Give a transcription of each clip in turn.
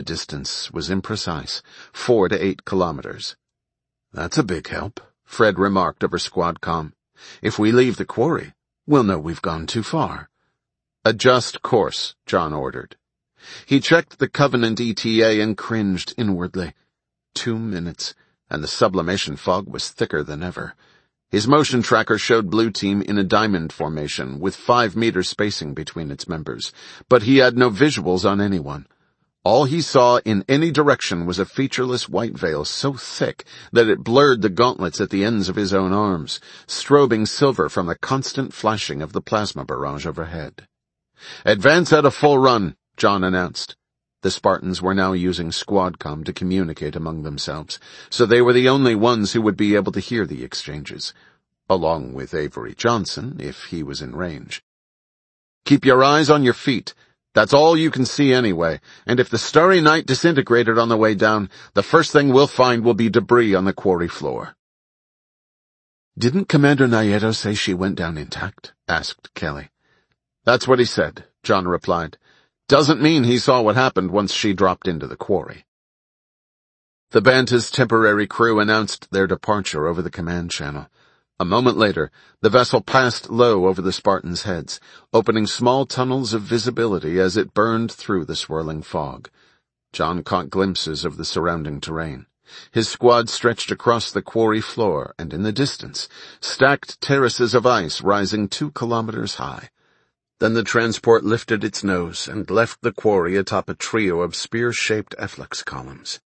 distance was imprecise, 4 to 8 kilometers. "That's a big help," Fred remarked over squad comm. "If we leave the quarry, we'll know we've gone too far." "Adjust course," John ordered. He checked the Covenant ETA and cringed inwardly. 2 minutes, and the sublimation fog was thicker than ever. His motion tracker showed Blue Team in a diamond formation with 5-meter spacing between its members, but he had no visuals on anyone. All he saw in any direction was a featureless white veil so thick that it blurred the gauntlets at the ends of his own arms, strobing silver from the constant flashing of the plasma barrage overhead. "Advance at a full run," John announced. The Spartans were now using squadcom to communicate among themselves, so they were the only ones who would be able to hear the exchanges, along with Avery Johnson, if he was in range. "Keep your eyes on your feet. That's all you can see anyway, and if the Starry Night disintegrated on the way down, the first thing we'll find will be debris on the quarry floor." "Didn't Commander Nieto say she went down intact?" asked Kelly. "That's what he said," John replied. "Doesn't mean he saw what happened once she dropped into the quarry." The Banta's temporary crew announced their departure over the command channel. A moment later, the vessel passed low over the Spartans' heads, opening small tunnels of visibility as it burned through the swirling fog. John caught glimpses of the surrounding terrain. His squad stretched across the quarry floor, and in the distance, stacked terraces of ice rising 2 kilometers high. Then the transport lifted its nose and left the quarry atop a trio of spear-shaped efflux columns.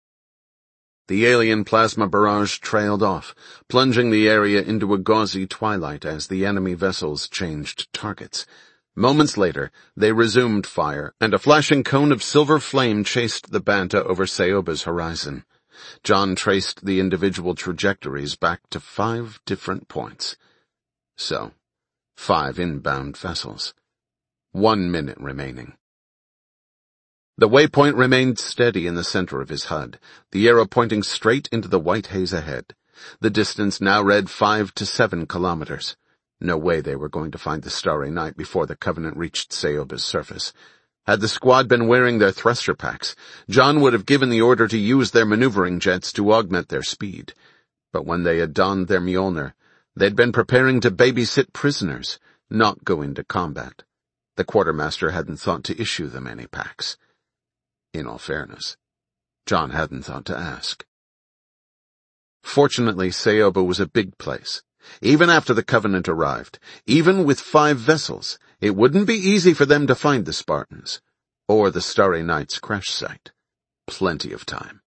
The alien plasma barrage trailed off, plunging the area into a gauzy twilight as the enemy vessels changed targets. Moments later, they resumed fire, and a flashing cone of silver flame chased the Banta over Sayoba's horizon. John traced the individual trajectories back to 5 different points. So, 5 inbound vessels. 1 minute remaining. The waypoint remained steady in the center of his HUD, the arrow pointing straight into the white haze ahead. The distance now read 5 to 7 kilometers. No way they were going to find the Starry Night before the Covenant reached Sayoba's surface. Had the squad been wearing their thruster packs, John would have given the order to use their maneuvering jets to augment their speed. But when they had donned their Mjolnir, they'd been preparing to babysit prisoners, not go into combat. The quartermaster hadn't thought to issue them any packs. In all fairness, John hadn't thought to ask. Fortunately, Sayoba was a big place. Even after the Covenant arrived, even with 5 vessels, it wouldn't be easy for them to find the Spartans, or the Starry Night's crash site. Plenty of time.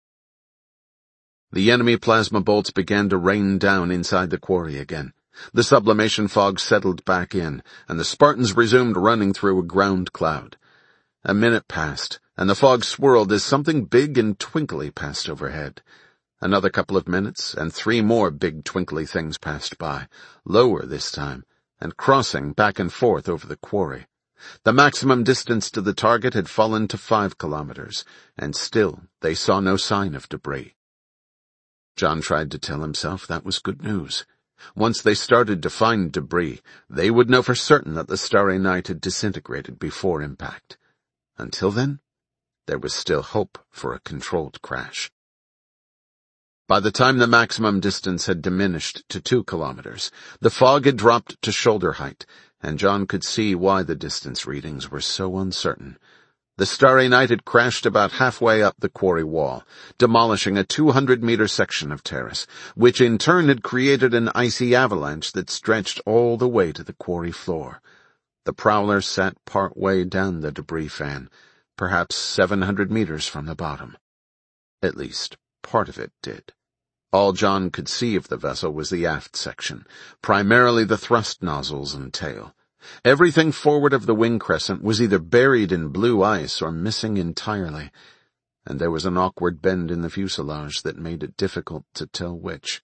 The enemy plasma bolts began to rain down inside the quarry again. The sublimation fog settled back in, and the Spartans resumed running through a ground cloud. A minute passed, and the fog swirled as something big and twinkly passed overhead. Another couple of minutes, and 3 more big twinkly things passed by, lower this time, and crossing back and forth over the quarry. The maximum distance to the target had fallen to 5 kilometers, and still they saw no sign of debris. John tried to tell himself that was good news. Once they started to find debris, they would know for certain that the Starry Night had disintegrated before impact. Until then, there was still hope for a controlled crash. By the time the maximum distance had diminished to 2 kilometers, the fog had dropped to shoulder height, and John could see why the distance readings were so uncertain. The Starry Night had crashed about halfway up the quarry wall, demolishing a 200-meter section of terrace, which in turn had created an icy avalanche that stretched all the way to the quarry floor. The Prowler sat part way down the debris fan, perhaps 700 meters from the bottom. At least, part of it did. All John could see of the vessel was the aft section, primarily the thrust nozzles and tail. Everything forward of the wing crescent was either buried in blue ice or missing entirely, and there was an awkward bend in the fuselage that made it difficult to tell which.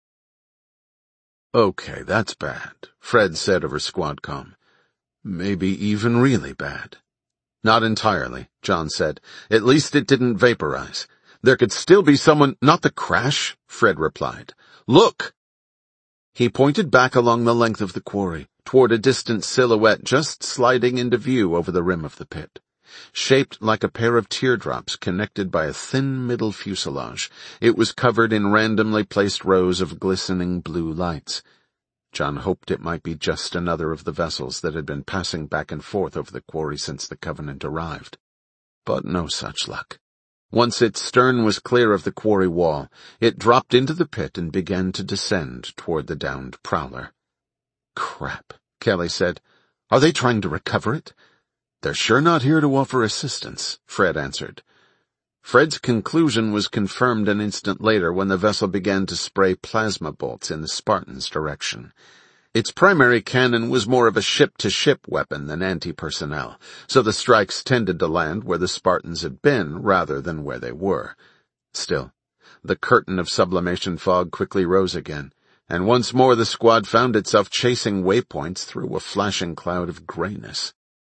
"Okay, that's bad," Fred said over squadcom. "Maybe even really bad." "Not entirely," John said. "At least it didn't vaporize. There could still be someone—" "Not the crash," Fred replied. "Look!" He pointed back along the length of the quarry, toward a distant silhouette just sliding into view over the rim of the pit. Shaped like a pair of teardrops connected by a thin middle fuselage, it was covered in randomly placed rows of glistening blue lights. John hoped it might be just another of the vessels that had been passing back and forth over the quarry since the Covenant arrived. But no such luck. Once its stern was clear of the quarry wall, it dropped into the pit and began to descend toward the downed prowler. "Crap," Kelly said. "Are they trying to recover it?" "They're sure not here to offer assistance," Fred answered. Fred's conclusion was confirmed an instant later when the vessel began to spray plasma bolts in the Spartan's direction. Its primary cannon was more of a ship-to-ship weapon than anti-personnel, so the strikes tended to land where the Spartans had been rather than where they were. Still, the curtain of sublimation fog quickly rose again, and once more the squad found itself chasing waypoints through a flashing cloud of grayness.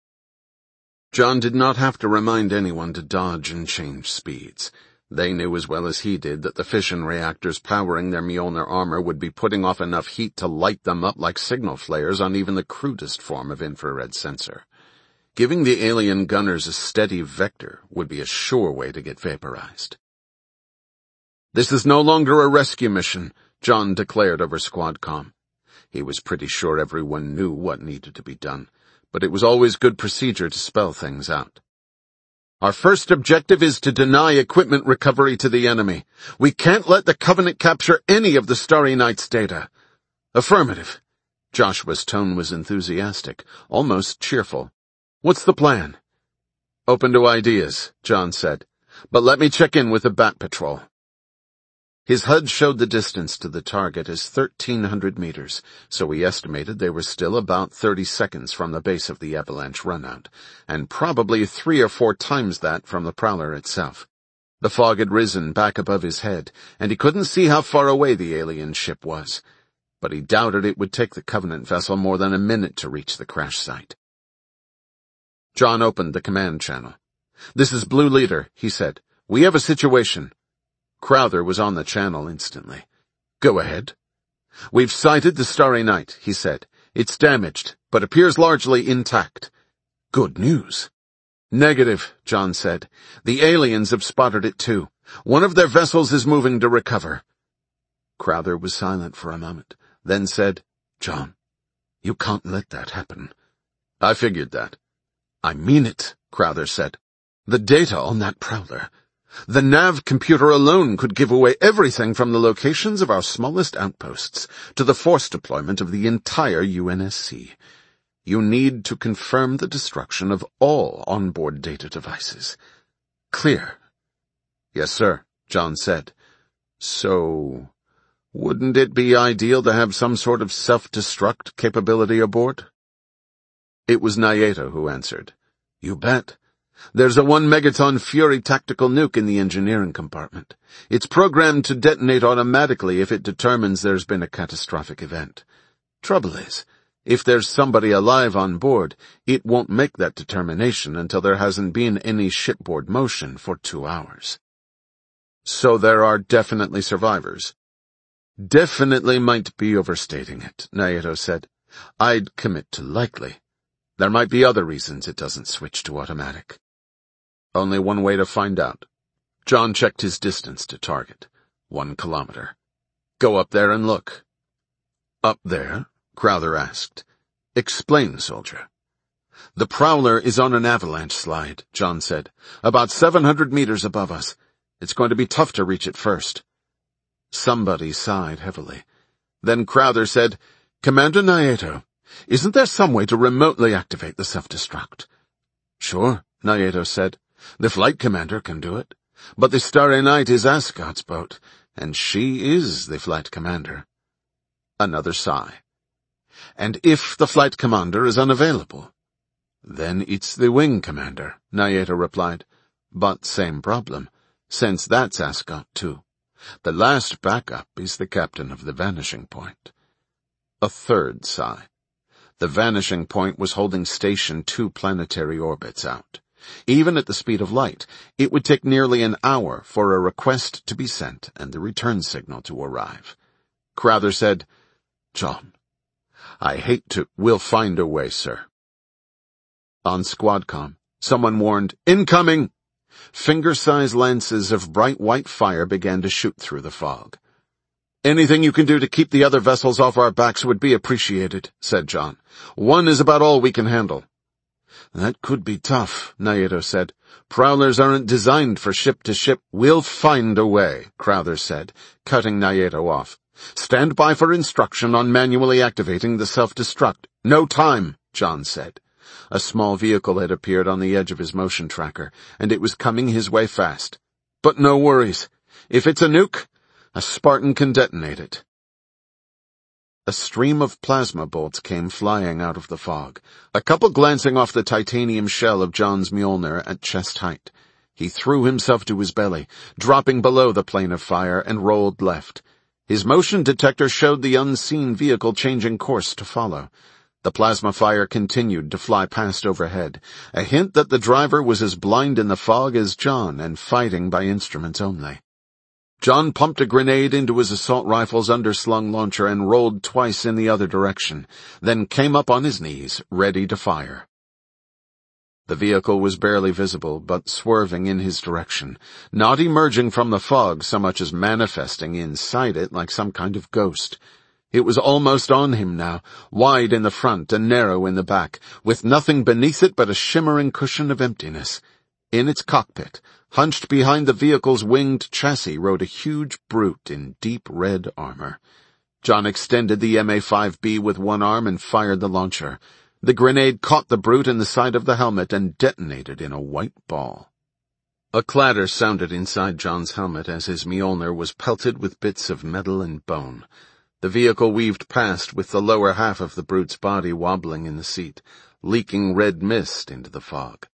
John did not have to remind anyone to dodge and change speeds. They knew as well as he did that the fission reactors powering their Mjolnir armor would be putting off enough heat to light them up like signal flares on even the crudest form of infrared sensor. Giving the alien gunners a steady vector would be a sure way to get vaporized. "This is no longer a rescue mission," John declared over squad comm. He was pretty sure everyone knew what needed to be done, but it was always good procedure to spell things out. "Our first objective is to deny equipment recovery to the enemy. We can't let the Covenant capture any of the Starry Night's data." "Affirmative." Joshua's tone was enthusiastic, almost cheerful. "What's the plan?" "Open to ideas," John said. "But let me check in with the Bat Patrol." His HUD showed the distance to the target as 1,300 meters, so he estimated they were still about 30 seconds from the base of the Avalanche runout, and probably 3 or 4 times that from the Prowler itself. The fog had risen back above his head, and he couldn't see how far away the alien ship was, but he doubted it would take the Covenant vessel more than a minute to reach the crash site. John opened the command channel. "This is Blue Leader," he said. "We have a situation." Crowther was on the channel instantly. "Go ahead." "We've sighted the Starry Night," he said. "It's damaged, but appears largely intact." "Good news." "Negative," John said. "The aliens have spotted it too. One of their vessels is moving to recover." Crowther was silent for a moment, then said, "John, you can't let that happen." "I figured that." "I mean it," Crowther said. "The data on that Prowler. The nav computer alone could give away everything from the locations of our smallest outposts to the force deployment of the entire UNSC. You need to confirm the destruction of all onboard data devices. Clear?" "Yes, sir," John said. "So, wouldn't it be ideal to have some sort of self-destruct capability aboard?" It was Nieto who answered. "You bet. There's a 1 megaton Fury tactical nuke in the engineering compartment. It's programmed to detonate automatically if it determines there's been a catastrophic event. Trouble is, if there's somebody alive on board, it won't make that determination until there hasn't been any shipboard motion for 2 hours. So there are definitely survivors." "Definitely might be overstating it," Nieto said. "I'd commit to likely. There might be other reasons it doesn't switch to automatic." Only one way to find out. John checked his distance to target. 1 kilometer. "Go up there and look." "Up there?" Crowther asked. "Explain, soldier." "The Prowler is on an avalanche slide," John said. "About 700 meters above us. It's going to be tough to reach it first." Somebody sighed heavily. Then Crowther said, "Commander Nieto, isn't there some way to remotely activate the self-destruct?" "Sure," Nieto said. "The flight commander can do it. But the Starry Night is Ascot's boat, and she is the flight commander." Another sigh. "And if the flight commander is unavailable?" "Then it's the wing commander," Nieto replied. "But same problem, since that's Ascot too. The last backup is the captain of the Vanishing Point." A third sigh. The Vanishing Point was holding station 2 planetary orbits out. Even at the speed of light, it would take nearly an hour for a request to be sent and the return signal to arrive. Crowther said, "John, I hate to—" "We'll find a way, sir." On SquadCom, Someone warned, "Incoming!" Finger-sized lances of bright white fire began to shoot through the fog. "Anything you can do to keep the other vessels off our backs would be appreciated," said John. "One is about all we can handle." "That could be tough," Nieto said. "Prowlers aren't designed for ship-to-ship." "We'll find a way," Crowther said, cutting Nieto off. "Stand by for instruction on manually activating the self-destruct." "No time," John said. A small vehicle had appeared on the edge of his motion tracker, and it was coming his way fast. "But no worries. If it's a nuke, a Spartan can detonate it." A stream of plasma bolts came flying out of the fog, a couple glancing off the titanium shell of John's Mjolnir at chest height. He threw himself to his belly, dropping below the plane of fire, and rolled left. His motion detector showed the unseen vehicle changing course to follow. The plasma fire continued to fly past overhead, a hint that the driver was as blind in the fog as John and fighting by instruments only. John pumped a grenade into his assault rifle's underslung launcher and rolled twice in the other direction, then came up on his knees, ready to fire. The vehicle was barely visible, but swerving in his direction, not emerging from the fog so much as manifesting inside it like some kind of ghost. It was almost on him now, wide in the front and narrow in the back, with nothing beneath it but a shimmering cushion of emptiness. In its cockpit, hunched behind the vehicle's winged chassis, rode a huge brute in deep red armor. John extended the MA-5B with one arm and fired the launcher. The grenade caught the brute in the side of the helmet and detonated in a white ball. A clatter sounded inside John's helmet as his Mjolnir was pelted with bits of metal and bone. The vehicle weaved past with the lower half of the brute's body wobbling in the seat, leaking red mist into the fog.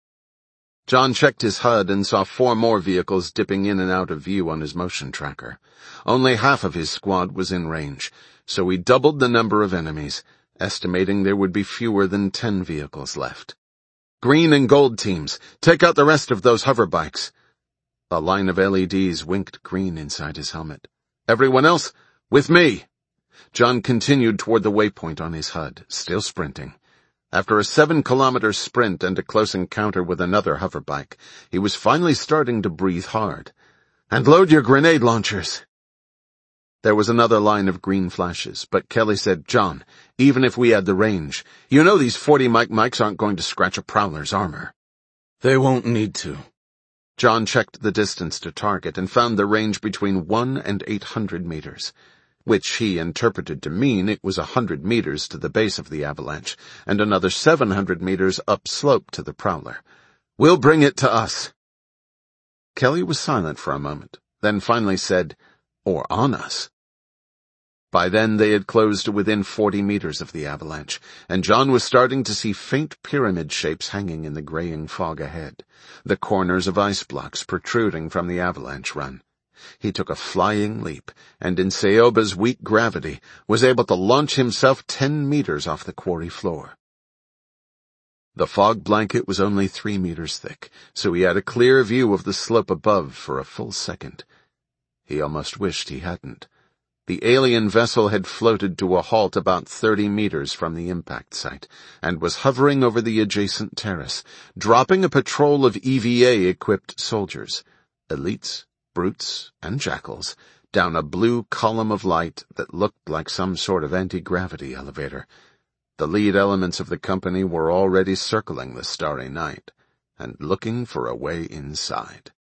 John checked his HUD and saw 4 more vehicles dipping in and out of view on his motion tracker. Only half of his squad was in range, so he doubled the number of enemies, estimating there would be fewer than 10 vehicles left. "Green and gold teams, take out the rest of those hover bikes." A line of LEDs winked green inside his helmet. "Everyone else, with me." John continued toward the waypoint on his HUD, still sprinting. After a 7-kilometer sprint and a close encounter with another hoverbike, he was finally starting to breathe hard. "And load your grenade launchers." There was another line of green flashes, but Kelly said, "John, even if we had the range, you know these 40 Mikes aren't going to scratch a Prowler's armor." "They won't need to." John checked the distance to target and found the range between 1 and 800 meters. Which he interpreted to mean it was 100 meters to the base of the avalanche, and another 700 meters upslope to the Prowler. "We'll bring it to us." Kelly was silent for a moment, then finally said, "Or on us." By then they had closed to within 40 meters of the avalanche, and John was starting to see faint pyramid shapes hanging in the graying fog ahead, the corners of ice blocks protruding from the avalanche run. He took a flying leap, and in Seoba's weak gravity was able to launch himself 10 meters off the quarry floor. The fog blanket was only 3 meters thick, so he had a clear view of the slope above for a full second. He almost wished he hadn't. The alien vessel had floated to a halt about 30 meters from the impact site, and was hovering over the adjacent terrace, dropping a patrol of EVA-equipped soldiers, elites, brutes, and jackals, down a blue column of light that looked like some sort of anti-gravity elevator. The lead elements of the company were already circling the starry night, and looking for a way inside.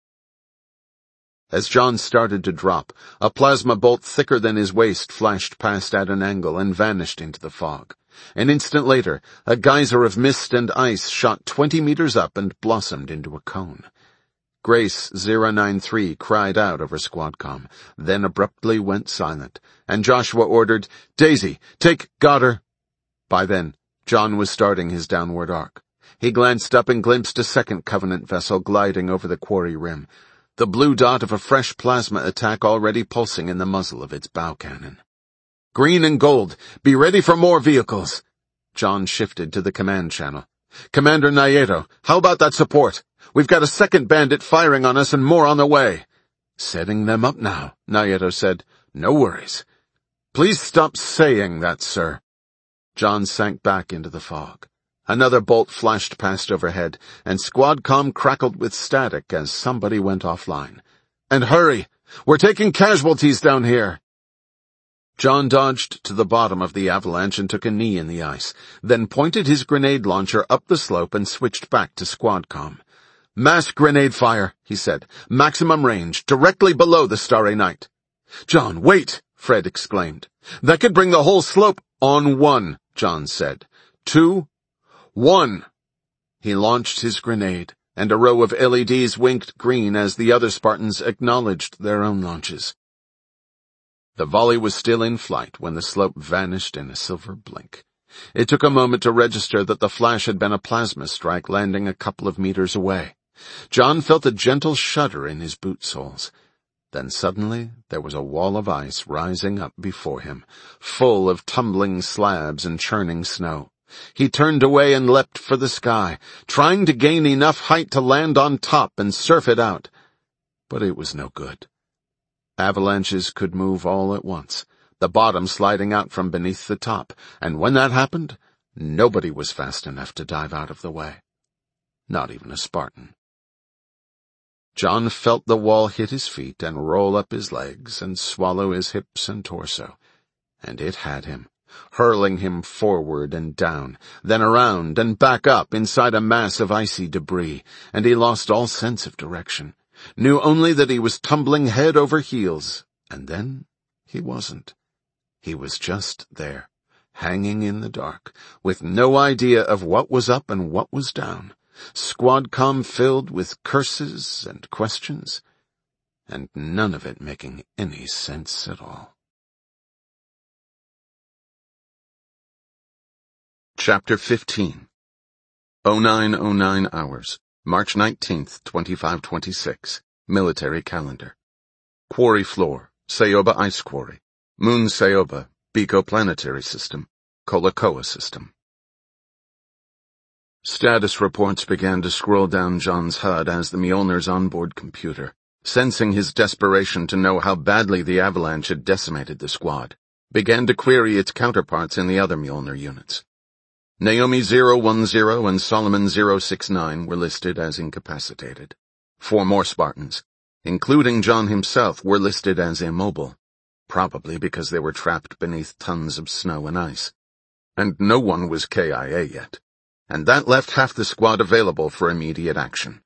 As John started to drop, a plasma bolt thicker than his waist flashed past at an angle and vanished into the fog. An instant later, a geyser of mist and ice shot 20 meters up and blossomed into a cone. Grace 093 cried out over SquadCom, then abruptly went silent, and Joshua ordered, "Daisy, take Goddard." By then, John was starting his downward arc. He glanced up and glimpsed a second Covenant vessel gliding over the quarry rim, the blue dot of a fresh plasma attack already pulsing in the muzzle of its bow cannon. "Green and gold, be ready for more vehicles." John shifted to the command channel. "Commander Nieto, how about that support? We've got a second bandit firing on us and more on the way." "Setting them up now," Nieto said. "No worries." "Please stop saying that, sir." John sank back into the fog. Another bolt flashed past overhead, and SquadCom crackled with static as somebody went offline. "And hurry! We're taking casualties down here!" John dodged to the bottom of the avalanche and took a knee in the ice, then pointed his grenade launcher up the slope and switched back to SquadCom. "Mass grenade fire," he said. "Maximum range, directly below the Starry Night." "John, wait!" Fred exclaimed. "That could bring the whole slope—" "On one," John said. 2, 1. He launched his grenade, and a row of LEDs winked green as the other Spartans acknowledged their own launches. The volley was still in flight when the slope vanished in a silver blink. It took a moment to register that the flash had been a plasma strike landing a couple of meters away. John felt a gentle shudder in his boot soles. Then suddenly there was a wall of ice rising up before him, full of tumbling slabs and churning snow. He turned away and leapt for the sky, trying to gain enough height to land on top and surf it out. But it was no good. Avalanches could move all at once, the bottom sliding out from beneath the top, and when that happened, nobody was fast enough to dive out of the way. Not even a Spartan. John felt the wall hit his feet and roll up his legs and swallow his hips and torso, and it had him, hurling him forward and down, then around and back up inside a mass of icy debris, and he lost all sense of direction. Knew only that he was tumbling head over heels, and then he wasn't. He was just there, hanging in the dark, with no idea of what was up and what was down. SquadCom filled with curses and questions, and none of it making any sense at all. Chapter 15. 0909 hours. March 19th, 2526. Military calendar. Quarry floor, Sayoba Ice Quarry. Moon Sayoba, Biko Planetary System, Kolakoa System. Status reports began to scroll down John's HUD as the Mjolnir's onboard computer, sensing his desperation to know how badly the avalanche had decimated the squad, began to query its counterparts in the other Mjolnir units. Naomi 010 and Solomon 069 were listed as incapacitated. 4 more Spartans, including John himself, were listed as immobile, probably because they were trapped beneath tons of snow and ice. And no one was KIA yet, and that left half the squad available for immediate action.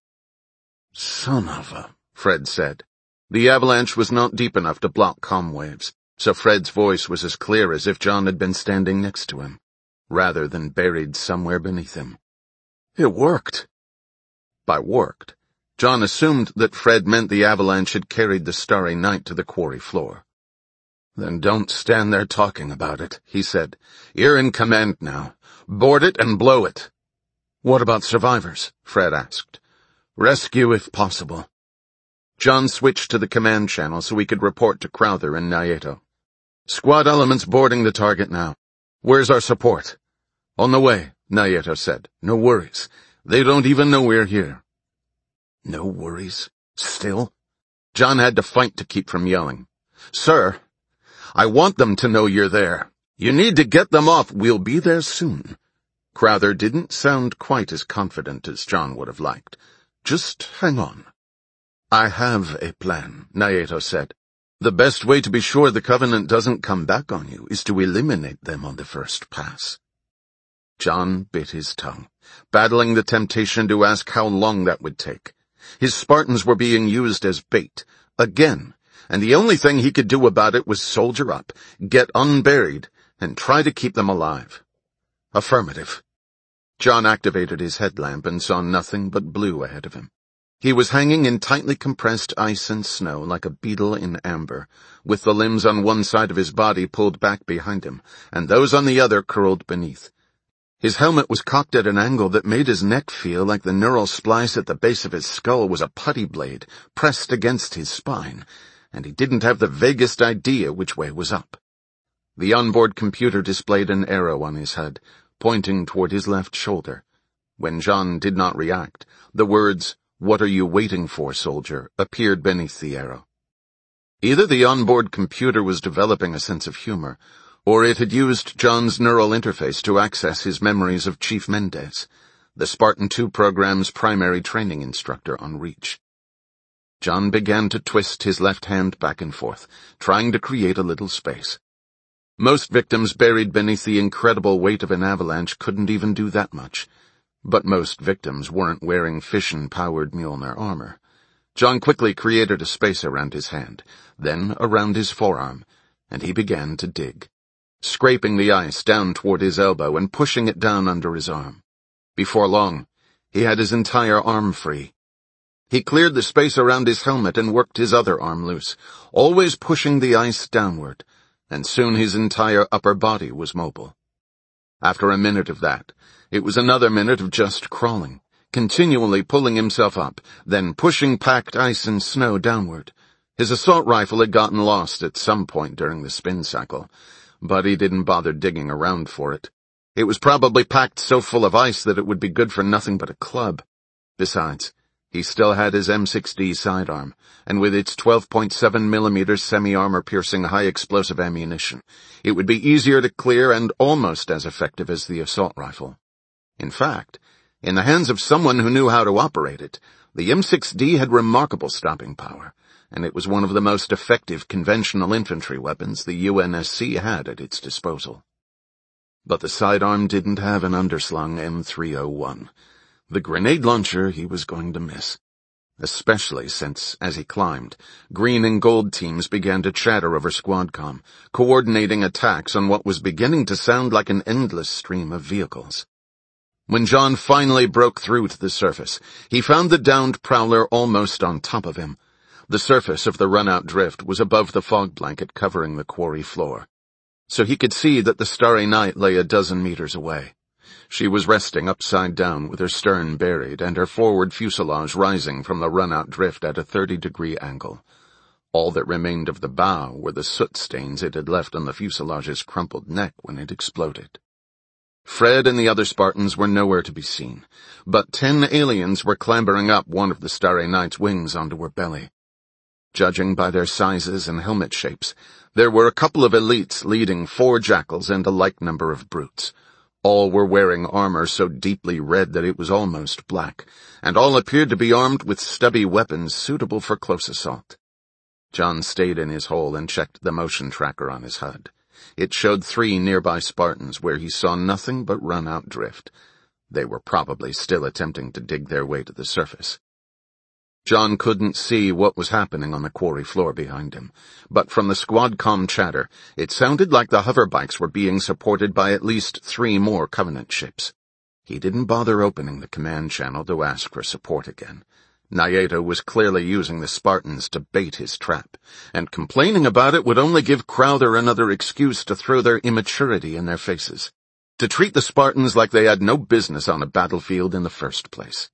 "Son of a," Fred said. The avalanche was not deep enough to block comm waves, so Fred's voice was as clear as if John had been standing next to him, rather than buried somewhere beneath him. "It worked." By worked, John assumed that Fred meant the avalanche had carried the Starry Night to the quarry floor. "Then don't stand there talking about it," he said. "You're in command now. Board it and blow it." "What about survivors?" Fred asked. "Rescue if possible." John switched to the command channel so he could report to Crowther and Nieto. "Squad elements boarding the target now. Where's our support?" "On the way," Nieto said. "No worries. They don't even know we're here." No worries? Still? John had to fight to keep from yelling. "Sir, I want them to know you're there. You need to get them off. We'll be there soon." Crowther didn't sound quite as confident as John would have liked. "Just hang on." "I have a plan," Nieto said. "The best way to be sure the Covenant doesn't come back on you is to eliminate them on the first pass." John bit his tongue, battling the temptation to ask how long that would take. His Spartans were being used as bait, again, and the only thing he could do about it was soldier up, get unburied, and try to keep them alive. Affirmative. John activated his headlamp and saw nothing but blue ahead of him. He was hanging in tightly compressed ice and snow like a beetle in amber, with the limbs on one side of his body pulled back behind him, and those on the other curled beneath. His helmet was cocked at an angle that made his neck feel like the neural splice at the base of his skull was a putty blade pressed against his spine, and he didn't have the vaguest idea which way was up. The onboard computer displayed an arrow on his HUD, pointing toward his left shoulder. When John did not react, the words, "What are you waiting for, soldier?" appeared beneath the arrow. Either the onboard computer was developing a sense of humor, Or it had used John's neural interface to access his memories of Chief Mendez, the Spartan 2 program's primary training instructor on Reach. John began to twist his left hand back and forth, trying to create a little space. Most victims buried beneath the incredible weight of an avalanche couldn't even do that much. But most victims weren't wearing fission-powered Mjolnir armor. John quickly created a space around his hand, then around his forearm, and he began to dig, scraping the ice down toward his elbow and pushing it down under his arm. Before long, he had his entire arm free. He cleared the space around his helmet and worked his other arm loose, always pushing the ice downward, and soon his entire upper body was mobile. After a minute of that, it was another minute of just crawling, continually pulling himself up, then pushing packed ice and snow downward. His assault rifle had gotten lost at some point during the spin cycle, but he didn't bother digging around for it. It was probably packed so full of ice that it would be good for nothing but a club. Besides, he still had his M6D sidearm, and with its 12.7mm semi-armor-piercing high-explosive ammunition, it would be easier to clear and almost as effective as the assault rifle. In fact, in the hands of someone who knew how to operate it, the M6D had remarkable stopping power, and it was one of the most effective conventional infantry weapons the UNSC had at its disposal. But the sidearm didn't have an underslung M301. The grenade launcher he was going to miss. Especially since, as he climbed, green and gold teams began to chatter over SquadCom, coordinating attacks on what was beginning to sound like an endless stream of vehicles. When John finally broke through to the surface, he found the downed Prowler almost on top of him. The surface of the run-out drift was above the fog blanket covering the quarry floor, so he could see that the Starry Night lay a dozen meters away. She was resting upside down with her stern buried and her forward fuselage rising from the run-out drift at a 30-degree angle. All that remained of the bow were the soot stains it had left on the fuselage's crumpled neck when it exploded. Fred and the other Spartans were nowhere to be seen, but 10 aliens were clambering up one of the Starry Night's wings onto her belly. Judging by their sizes and helmet shapes, there were a couple of elites leading 4 jackals and a like number of brutes. All were wearing armor so deeply red that it was almost black, and all appeared to be armed with stubby weapons suitable for close assault. John stayed in his hole and checked the motion tracker on his HUD. It showed 3 nearby Spartans where he saw nothing but run-out drift. They were probably still attempting to dig their way to the surface. John couldn't see what was happening on the quarry floor behind him, but from the SquadCom chatter, it sounded like the hoverbikes were being supported by at least 3 more Covenant ships. He didn't bother opening the command channel to ask for support again. Nieto was clearly using the Spartans to bait his trap, and complaining about it would only give Crowther another excuse to throw their immaturity in their faces, to treat the Spartans like they had no business on a battlefield in the first place.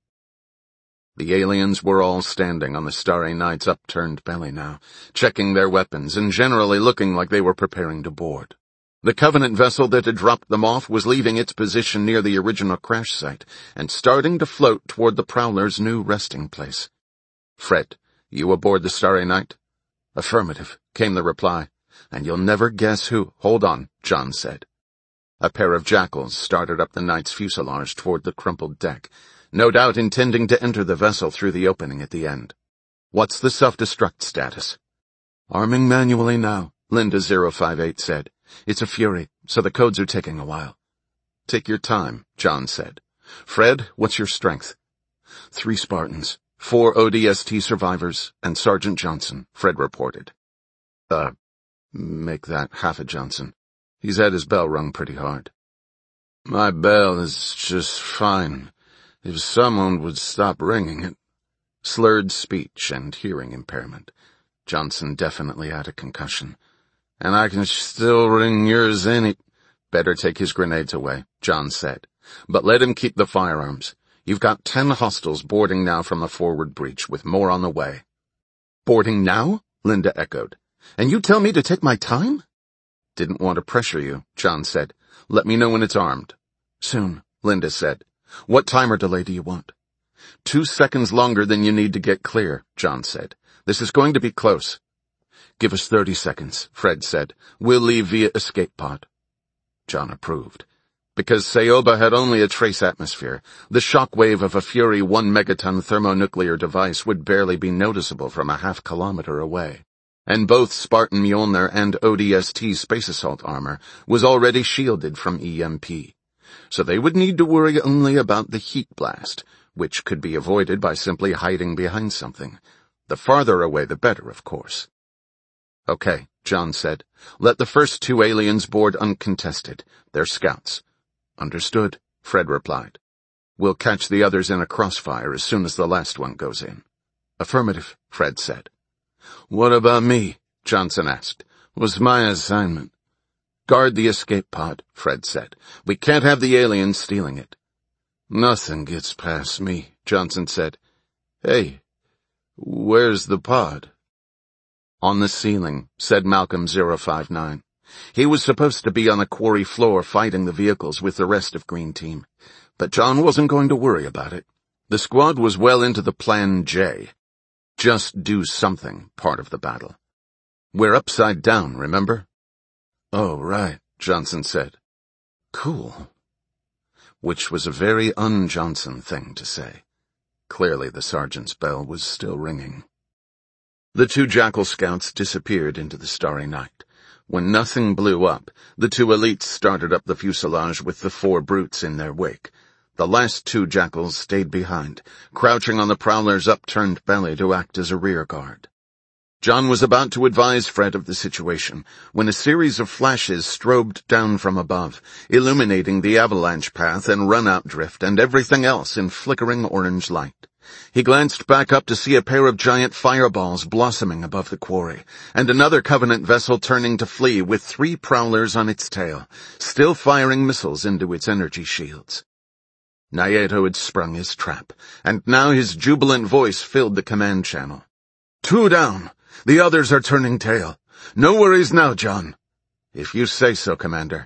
The aliens were all standing on the Starry Night's upturned belly now, checking their weapons and generally looking like they were preparing to board. The Covenant vessel that had dropped them off was leaving its position near the original crash site and starting to float toward the Prowler's new resting place. "Fred, you aboard the Starry Night?" "Affirmative," came the reply. "And you'll never guess who—" "Hold on," John said. A pair of jackals started up the Knight's fuselage toward the crumpled deck, no doubt intending to enter the vessel through the opening at the end. "What's the self-destruct status?" "Arming manually now," Linda 058 said. "It's a Fury, so the codes are taking a while." "Take your time," John said. "Fred, what's your strength?" 3 Spartans, 4 ODST survivors, and Sergeant Johnson," Fred reported. Make that half a Johnson. He's had his bell rung pretty hard." "My bell is just fine. If someone would stop ringing it." Slurred speech and hearing impairment. Johnson definitely had a concussion. "And I can still ring yours any—" "Better take his grenades away," John said. "But let him keep the firearms. You've got 10 hostiles boarding now from the forward breach, with more on the way." "Boarding now?" Linda echoed. "And you tell me to take my time?" "Didn't want to pressure you," John said. "Let me know when it's armed." "Soon," Linda said. "What timer delay do you want?" 2 seconds longer than you need to get clear," John said. "This is going to be close." Give us 30 seconds, Fred said. We'll leave via escape pod. John approved. Because Sayoba had only a trace atmosphere, the shock wave of a Fury 1 megaton thermonuclear device would barely be noticeable from a half-kilometer away. And both Spartan Mjolnir and ODST space assault armor was already shielded from EMP. So they would need to worry only about the heat blast, which could be avoided by simply hiding behind something. The farther away the better, of course. Okay, John said. Let the first 2 aliens board uncontested. They're scouts. Understood, Fred replied. We'll catch the others in a crossfire as soon as the last one goes in. Affirmative, Fred said. What about me? Johnson asked. What's my assignment? Guard the escape pod, Fred said. We can't have the aliens stealing it. Nothing gets past me, Johnson said. Hey, where's the pod? On the ceiling, said Malcolm 059. He was supposed to be on the quarry floor fighting the vehicles with the rest of Green Team. But John wasn't going to worry about it. The squad was well into the Plan J. Just do something part of the battle. We're upside down, remember? Oh, right, Johnson said. Cool. Which was a very un-Johnson thing to say. Clearly the sergeant's bell was still ringing. The 2 Jackal scouts disappeared into the starry night. When nothing blew up, the 2 elites started up the fuselage with the 4 brutes in their wake. The last 2 Jackals stayed behind, crouching on the Prowler's upturned belly to act as a rear guard. John was about to advise Fred of the situation when a series of flashes strobed down from above, illuminating the avalanche path and run-out drift and everything else in flickering orange light. He glanced back up to see a pair of giant fireballs blossoming above the quarry, and another Covenant vessel turning to flee with 3 Prowlers on its tail, still firing missiles into its energy shields. Nieto had sprung his trap, and now his jubilant voice filled the command channel. 2 down! The others are turning tail. No worries now, John. If you say so, Commander.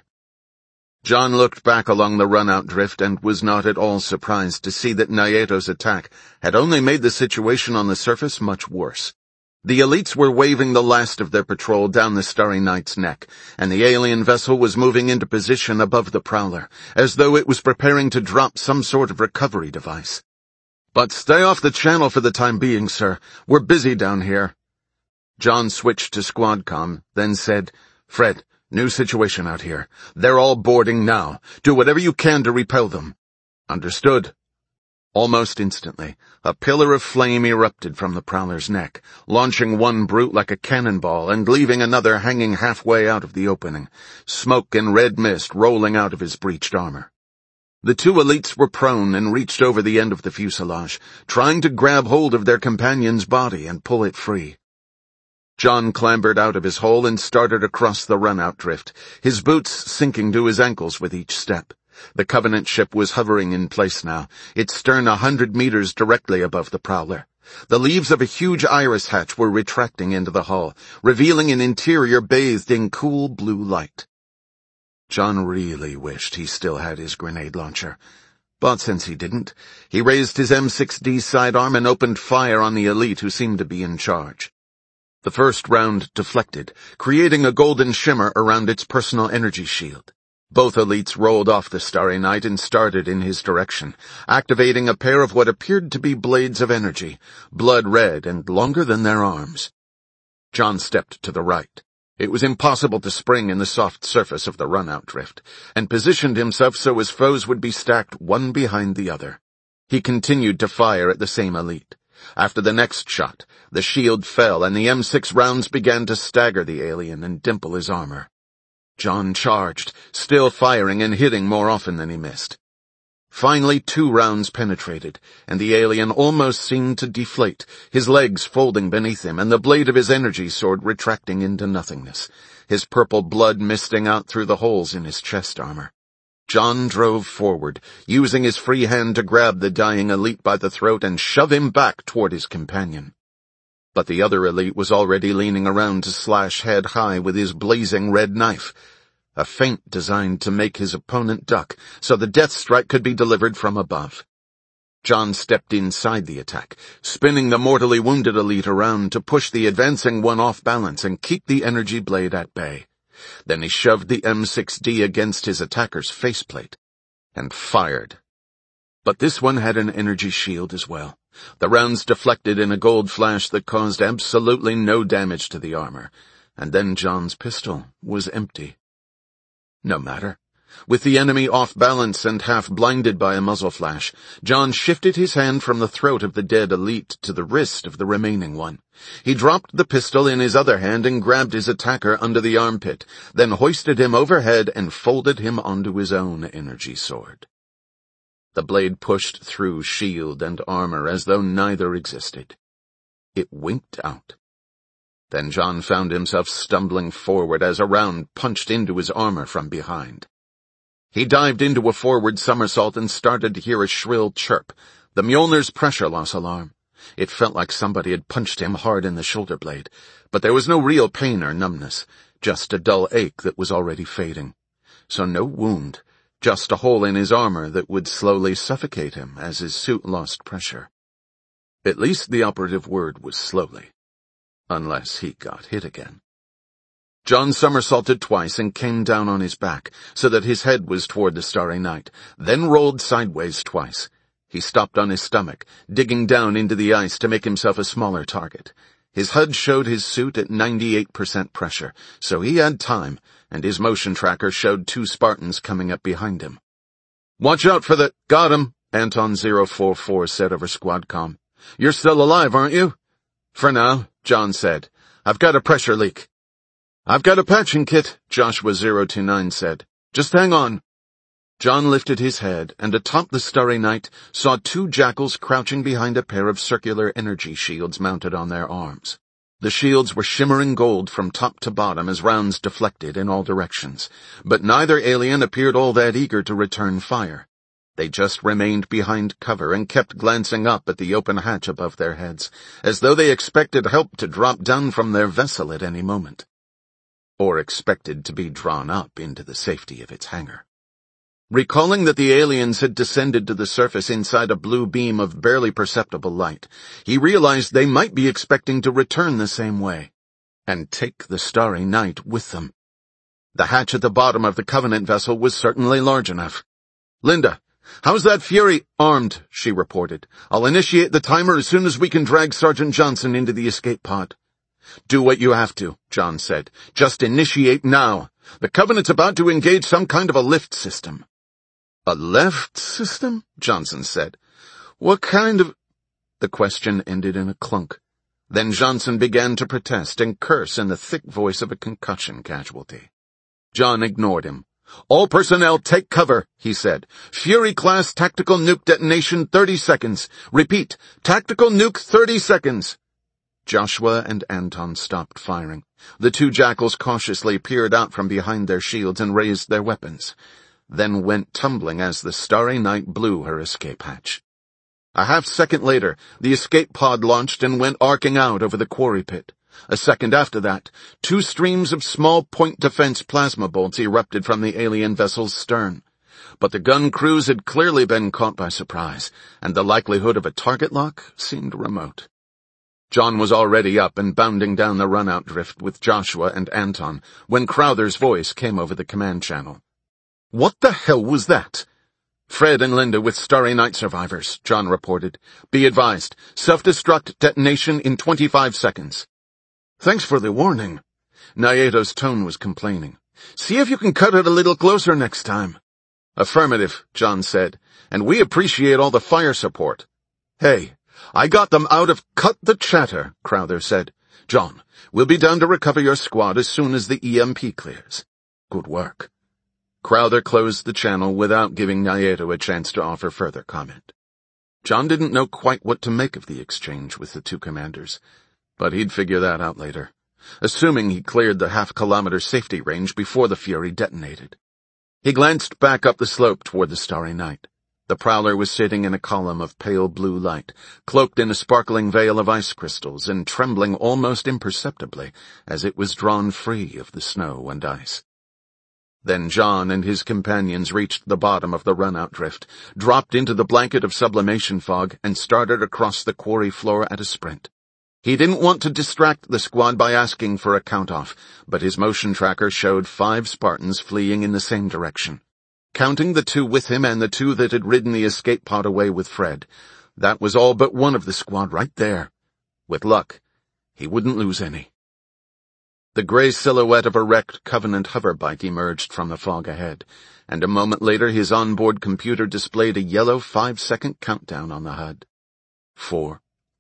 John looked back along the run-out drift and was not at all surprised to see that Nieto's attack had only made the situation on the surface much worse. The elites were waving the last of their patrol down the Starry Night's neck, and the alien vessel was moving into position above the Prowler, as though it was preparing to drop some sort of recovery device. But stay off the channel for the time being, sir. We're busy down here. John switched to SquadCom, then said, Fred, new situation out here. They're all boarding now. Do whatever you can to repel them. Understood. Almost instantly, a pillar of flame erupted from the Prowler's neck, launching 1 brute like a cannonball and leaving another hanging halfway out of the opening, smoke and red mist rolling out of his breached armor. The 2 elites were prone and reached over the end of the fuselage, trying to grab hold of their companion's body and pull it free. John clambered out of his hole and started across the run-out drift, his boots sinking to his ankles with each step. The Covenant ship was hovering in place now, its stern 100 meters directly above the Prowler. The leaves of a huge iris hatch were retracting into the hull, revealing an interior bathed in cool blue light. John really wished he still had his grenade launcher. But since he didn't, he raised his M6D sidearm and opened fire on the elite who seemed to be in charge. The first round deflected, creating a golden shimmer around its personal energy shield. Both elites rolled off the Starry Night and started in his direction, activating a pair of what appeared to be blades of energy, blood red and longer than their arms. John stepped to the right. It was impossible to spring in the soft surface of the run-out drift, and positioned himself so his foes would be stacked one behind the other. He continued to fire at the same elite. After the next shot, the shield fell and the M6 rounds began to stagger the alien and dimple his armor. John charged, still firing and hitting more often than he missed. Finally 2 rounds penetrated, and the alien almost seemed to deflate, his legs folding beneath him and the blade of his energy sword retracting into nothingness, his purple blood misting out through the holes in his chest armor. John drove forward, using his free hand to grab the dying elite by the throat and shove him back toward his companion. But the other elite was already leaning around to slash head high with his blazing red knife, a feint designed to make his opponent duck so the death strike could be delivered from above. John stepped inside the attack, spinning the mortally wounded elite around to push the advancing one off balance and keep the energy blade at bay. Then he shoved the M6D against his attacker's faceplate and fired. But this one had an energy shield as well. The rounds deflected in a gold flash that caused absolutely no damage to the armor, and then John's pistol was empty. No matter. With the enemy off balance and half blinded by a muzzle flash, John shifted his hand from the throat of the dead elite to the wrist of the remaining one. He dropped the pistol in his other hand and grabbed his attacker under the armpit, then hoisted him overhead and folded him onto his own energy sword. The blade pushed through shield and armor as though neither existed. It winked out. Then John found himself stumbling forward as a round punched into his armor from behind. He dived into a forward somersault and started to hear a shrill chirp, the Mjolnir's pressure loss alarm. It felt like somebody had punched him hard in the shoulder blade, but there was no real pain or numbness, just a dull ache that was already fading. So no wound, just a hole in his armor that would slowly suffocate him as his suit lost pressure. At least the operative word was slowly, unless he got hit again. John somersaulted twice and came down on his back, so that his head was toward the Starry Night, then rolled sideways twice. He stopped on his stomach, digging down into the ice to make himself a smaller target. His HUD showed his suit at 98% pressure, so he had time, and his motion tracker showed 2 Spartans coming up behind him. "Watch out for the—" "Got him," Anton 044 said over SquadCom. "You're still alive, aren't you?" "For now," John said. "I've got a pressure leak." "I've got a patching kit," Joshua 029 said. "Just hang on." John lifted his head and atop the Starry Night saw 2 jackals crouching behind a pair of circular energy shields mounted on their arms. The shields were shimmering gold from top to bottom as rounds deflected in all directions, but neither alien appeared all that eager to return fire. They just remained behind cover and kept glancing up at the open hatch above their heads, as though they expected help to drop down from their vessel at any moment. Or expected to be drawn up into the safety of its hangar. Recalling that the aliens had descended to the surface inside a blue beam of barely perceptible light, he realized they might be expecting to return the same way, and take the Starry Night with them. The hatch at the bottom of the Covenant vessel was certainly large enough. "Linda, how's that Fury?" "Armed," she reported. "I'll initiate the timer as soon as we can drag Sergeant Johnson into the escape pod." "Do what you have to," John said. "Just initiate now. The Covenant's about to engage some kind of a lift system." "A lift system?" Johnson said. "What kind of—" The question ended in a clunk. Then Johnson began to protest and curse in the thick voice of a concussion casualty. John ignored him. "All personnel take cover," he said. "Fury-class tactical nuke detonation 30 seconds. Repeat, tactical nuke 30 seconds. Joshua and Anton stopped firing. The 2 jackals cautiously peered out from behind their shields and raised their weapons, then went tumbling as the Starry Night blew her escape hatch. A half-second later, the escape pod launched and went arcing out over the quarry pit. A second after that, 2 streams of small point defense plasma bolts erupted from the alien vessel's stern. But the gun crews had clearly been caught by surprise, and the likelihood of a target lock seemed remote. John was already up and bounding down the run-out drift with Joshua and Anton when Crowther's voice came over the command channel. "What the hell was that?" "Fred and Linda with Starry Night survivors," John reported. "Be advised, self-destruct detonation in 25 seconds. "Thanks for the warning." Nyeto's tone was complaining. "See if you can cut it a little closer next time." "Affirmative," John said, "and we appreciate all the fire support." "Hey, I got them out of—" "Cut the chatter," Crowther said. "John, we'll be down to recover your squad as soon as the EMP clears. Good work." Crowther closed the channel without giving Nyeto a chance to offer further comment. John didn't know quite what to make of the exchange with the 2 commanders, but he'd figure that out later, assuming he cleared the half-kilometer safety range before the Fury detonated. He glanced back up the slope toward the Starry Night. The Prowler was sitting in a column of pale blue light, cloaked in a sparkling veil of ice crystals and trembling almost imperceptibly as it was drawn free of the snow and ice. Then John and his companions reached the bottom of the run-out drift, dropped into the blanket of sublimation fog, and started across the quarry floor at a sprint. He didn't want to distract the squad by asking for a count-off, but his motion tracker showed 5 Spartans fleeing in the same direction. Counting the 2 with him and the 2 that had ridden the escape pod away with Fred, that was all but one of the squad right there. With luck, he wouldn't lose any. The gray silhouette of a wrecked Covenant hoverbike emerged from the fog ahead, and a moment later his onboard computer displayed a yellow 5-second countdown on the HUD. 4,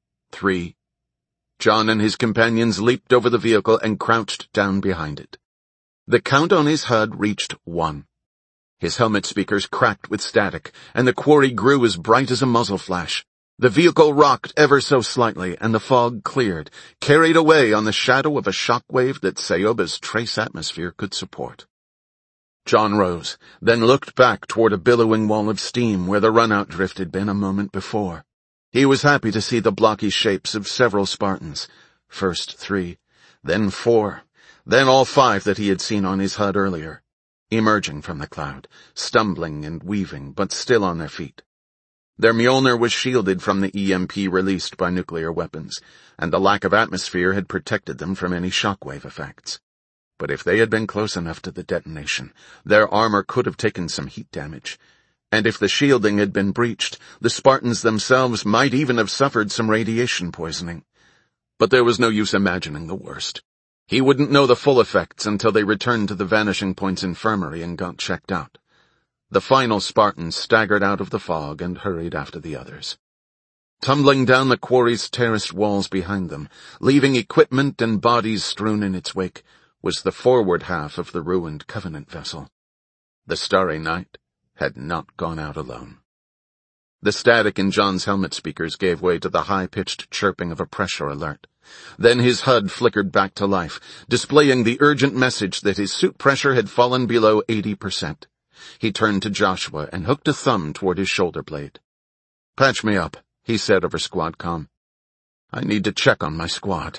3. John and his companions leaped over the vehicle and crouched down behind it. The count on his HUD reached 1. His helmet speakers cracked with static, and the quarry grew as bright as a muzzle flash. The vehicle rocked ever so slightly, and the fog cleared, carried away on the shadow of a shockwave that Sayoba's trace atmosphere could support. John rose, then looked back toward a billowing wall of steam where the run-out drift had been a moment before. He was happy to see the blocky shapes of several Spartans, first 3, then 4, then all 5 that he had seen on his HUD earlier, emerging from the cloud, stumbling and weaving, but still on their feet. Their Mjolnir was shielded from the EMP released by nuclear weapons, and the lack of atmosphere had protected them from any shockwave effects. But if they had been close enough to the detonation, their armor could have taken some heat damage. And if the shielding had been breached, the Spartans themselves might even have suffered some radiation poisoning. But there was no use imagining the worst. He wouldn't know the full effects until they returned to the Vanishing Point's infirmary and got checked out. The final Spartan staggered out of the fog and hurried after the others. Tumbling down the quarry's terraced walls behind them, leaving equipment and bodies strewn in its wake, was the forward half of the ruined Covenant vessel. The Starry Night had not gone out alone. The static in John's helmet speakers gave way to the high-pitched chirping of a pressure alert. Then his HUD flickered back to life, displaying the urgent message that his suit pressure had fallen below 80%. He turned to Joshua and hooked a thumb toward his shoulder blade. "Patch me up," he said over squad comm. "I need to check on my squad."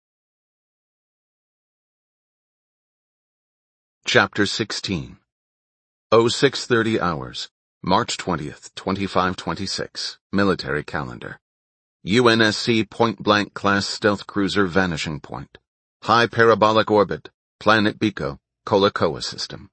Chapter 16. 0630 hours, March 20th, 2526, Military Calendar. UNSC Point-Blank class stealth cruiser Vanishing Point. High parabolic orbit, planet Biko, Kolakoa system.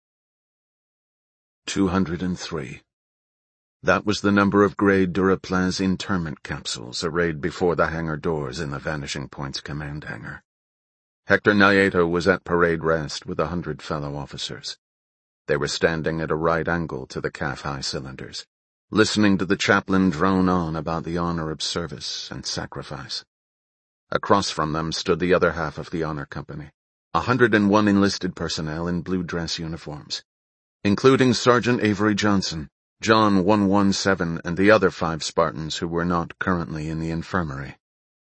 203. That was the number of gray Duraplas interment capsules arrayed before the hangar doors in the Vanishing Point's command hangar. Hector Nieto was at parade rest with 100 fellow officers. They were standing at a right angle to the calf-high cylinders, listening to the chaplain drone on about the honor of service and sacrifice. Across from them stood the other half of the honor company, 101 enlisted personnel in blue dress uniforms, including Sergeant Avery Johnson, John 117, and the other 5 Spartans who were not currently in the infirmary.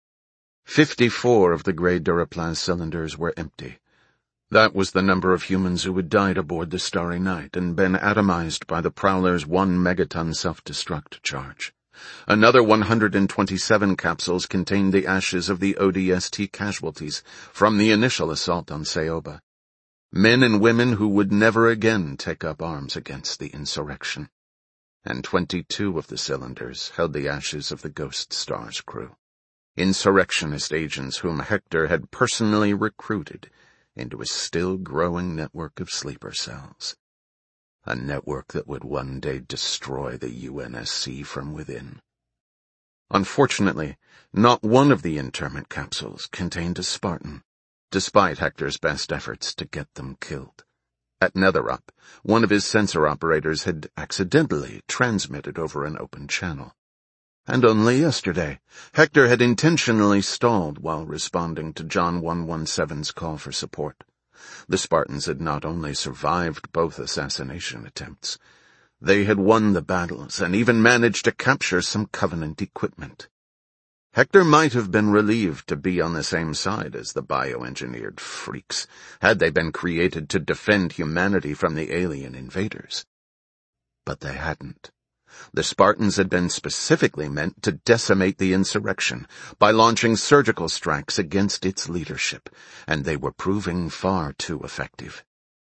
54 of the gray Duraplas cylinders were empty. That was the number of humans who had died aboard the Starry Night and been atomized by the Prowler's 1 megaton self-destruct charge. Another 127 capsules contained the ashes of the ODST casualties from the initial assault on Sayoba. Men and women who would never again take up arms against the insurrection. And 22 of the cylinders held the ashes of the Ghost Star's crew, insurrectionist agents whom Hector had personally recruited into a still-growing network of sleeper cells. A network that would one day destroy the UNSC from within. Unfortunately, not one of the interment capsules contained a Spartan, despite Hector's best efforts to get them killed. At Netherup, one of his sensor operators had accidentally transmitted over an open channel. And only yesterday, Hector had intentionally stalled while responding to John 117's call for support. The Spartans had not only survived both assassination attempts, they had won the battles and even managed to capture some Covenant equipment. Hector might have been relieved to be on the same side as the bioengineered freaks, had they been created to defend humanity from the alien invaders. But they hadn't. The Spartans had been specifically meant to decimate the insurrection by launching surgical strikes against its leadership, and they were proving far too effective.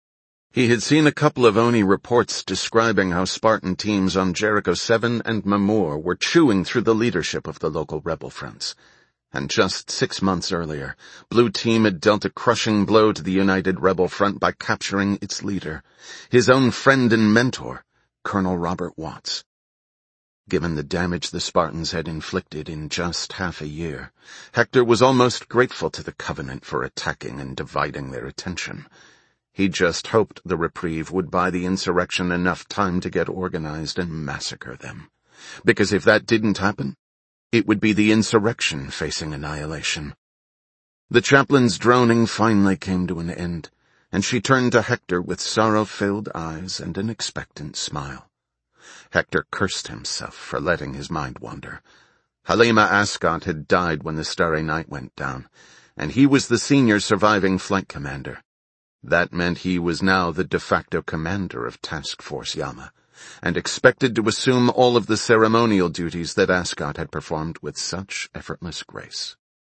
He had seen a couple of ONI reports describing how Spartan teams on Jericho 7 and Mamur were chewing through the leadership of the local rebel fronts. And just 6 months earlier, Blue Team had dealt a crushing blow to the United Rebel Front by capturing its leader, his own friend and mentor, Colonel Robert Watts. Given the damage the Spartans had inflicted in just half a year, Hector was almost grateful to the Covenant for attacking and dividing their attention. He just hoped the reprieve would buy the insurrection enough time to get organized and massacre them. Because if that didn't happen, it would be the insurrection facing annihilation. The chaplain's droning finally came to an end, and she turned to Hector with sorrow-filled eyes and an expectant smile. Hector cursed himself for letting his mind wander. Halima Ascot had died when the Starry Night went down, and he was the senior surviving flight commander. That meant he was now the de facto commander of Task Force Yama, and expected to assume all of the ceremonial duties that Ascot had performed with such effortless grace.